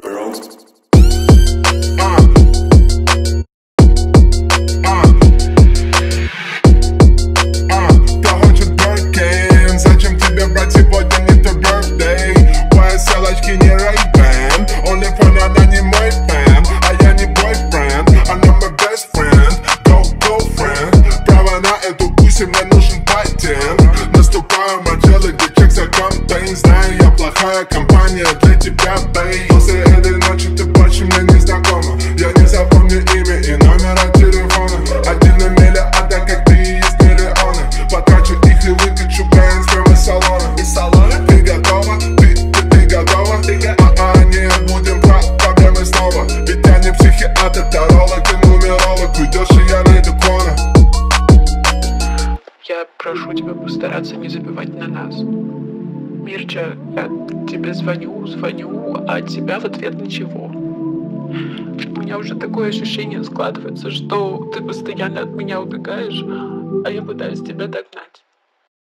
Bronx. Кто хочет Birkin? Зачем тебе брать сегодня не твой birthday? Твои селочки не Ray-Ban, OnlyFans она не мой фэн, а я не бойфренд, она мой best friend, go friend. Право на эту пусть мне нужен патент. Наступаю в отделы, где чек за кампейн. Знаю, я плохая компания для тебя, бэй. После этой ночи ты больше мне не знакома. Я не запомню имя и номера телефона. Один на миллиарда, как ты, есть миллионы. Потрачу их и выкачу бэнс прямо из салона. Ты готова? Ты готова? Не будем проблемы снова. Ведь я не психиатр, таролог и нумеролог. Уйдешь, и я найду клона. Я прошу тебя постараться не забивать на нас. Мирча, я тебе звоню, а от тебя в ответ ничего. У меня уже такое ощущение складывается, что ты постоянно от меня убегаешь, а я пытаюсь тебя догнать.